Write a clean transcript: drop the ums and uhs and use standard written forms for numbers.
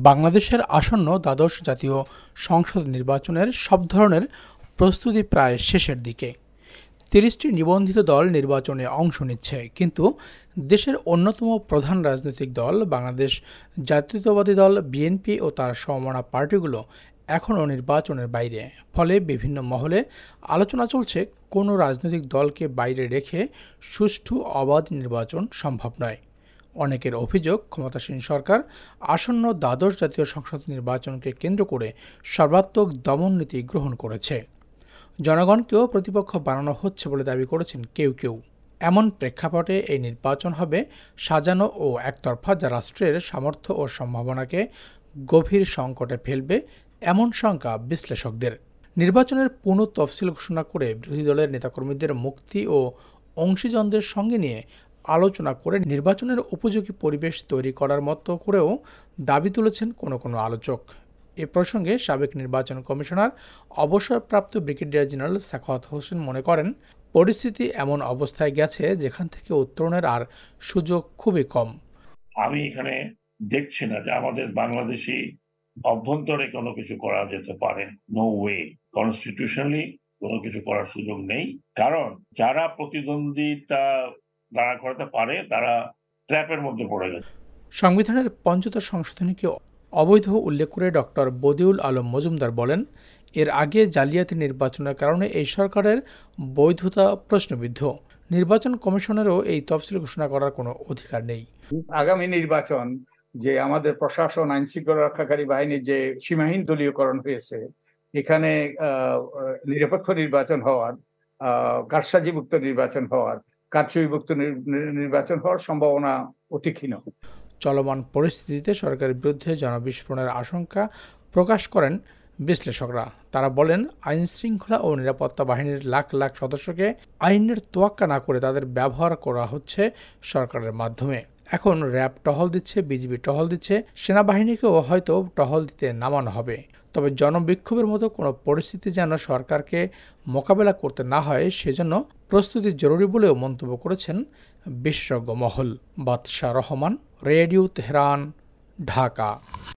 বাংলাদেশের আসন্ন দ্বাদশ জাতীয় সংসদ নির্বাচনের সব ধরনের প্রস্তুতি প্রায় শেষের দিকে। ৩০টি নিবন্ধিত দল নির্বাচনে অংশ নিচ্ছে, কিন্তু দেশের অন্যতম প্রধান রাজনৈতিক দল বাংলাদেশ জাতীয়তাবাদী দল বিএনপি ও তার সমমনা পার্টিগুলো এখনও নির্বাচনের বাইরে। ফলে বিভিন্ন মহলে আলোচনা চলছে, কোনো রাজনৈতিক দলকে বাইরে রেখে সুষ্ঠু অবাধ নির্বাচন সম্ভব নয়। অনেকের অভিযোগ, ক্ষমতাসীন সরকার আসন্ন দ্বাদশ জাতীয় সংসদ নির্বাচনকে কেন্দ্র করে সর্বাত্মক দমননীতি গ্রহণ করেছে। জনগণকেও প্রতিপক্ষ বানানো হচ্ছে বলে দাবি করেছেন কেউ কেউ। এমন প্রেক্ষাপটে এই নির্বাচন হবে সাজানো ও একতরফা, যা রাষ্ট্রের সামর্থ্য ও সম্ভাবনাকে গভীর সংকটে ফেলবে এমন শঙ্কা বিশ্লেষকদের। নির্বাচনের পুনঃ তফসিল ঘোষণা করে বিরোধী দলের নেতাকর্মীদের মুক্তি ও অংশীজনদের সঙ্গে নিয়ে আলোচনা করে নির্বাচনের উপযোগী পরিবেশ তৈরি করার মতো করেও দাবি তুলেছেন কোনো আলোচক। এ প্রসঙ্গে সাবেক নির্বাচন কমিশনার অবসরপ্রাপ্ত ব্রিগেডিয়ার জেনারেল সাখাওয়াত হোসেন মনে করেন, পরিস্থিতি এমন অবস্থায় গেছে যেখান থেকে উত্তরণের আর সুযোগ খুবই কম। আমি এখানে দেখছি না যে আমাদের বাংলাদেশি অভ্যন্তরে কোনো কিছু করা যেতে পারে। No way. কনস্টিটিউশনালি কোনো কিছু করার সুযোগ নেই, কারণ যারা প্রতিদ্বন্দ্বিতা দাঁড়া করাতে পারে তারা ট্র্যাপের মধ্যে পড়ে গেছে। সংবিধানের ৫০ সংশোধনীকে অবৈধ উল্লেখ করে ডক্টর বদিউল আলম মজুমদার বলেন, এর আগে জালিয়াতি নির্বাচনের কারণে এই সরকারের বৈধতা প্রশ্নবিদ্ধ। নির্বাচন কমিশনেরও এই তফসিল ঘোষণা করার কোনো অধিকার নেই। আগামী নির্বাচন যে আমাদের প্রশাসন, আইন শৃঙ্খলা রক্ষাকারী বাহিনীর যে সীমাহীন দলীয়করণ হয়েছে, এখানে নিরপেক্ষ নির্বাচন হওয়ার, কারসাজিমুক্ত নির্বাচন হওয়ার, কারচুপিমুক্ত নির্বাচন হওয়ার সম্ভাবনা অতি ক্ষীণ। চলমান পরিস্থিতিতে সরকারের বিরুদ্ধে জনবিস্ফোরণের আশঙ্কা প্রকাশ করেন বিশ্লেষকরা। তারা বলেন, আইন শৃঙ্খলা ও নিরাপত্তা বাহিনীর লাখ লাখ সদস্যকে আইনের তোয়াক্কা না করে তাদের ব্যবহার করা হচ্ছে সরকারের মাধ্যমে। এখন র্যাব টহল দিচ্ছে, বিজিবি টহল দিচ্ছে, সেনাবাহিনীকেও হয়তো টহল দিতে নামানো হবে। তবে জনবিক্ষোভের মতো কোনো পরিস্থিতি যেন সরকারকে মোকাবেলা করতে না হয়, সেজন্য প্রস্তুতি জরুরি বলেও মন্তব্য করেছেন বিশেষজ্ঞ মহল। Badsha Rahman, radio Tehran, Dhaka.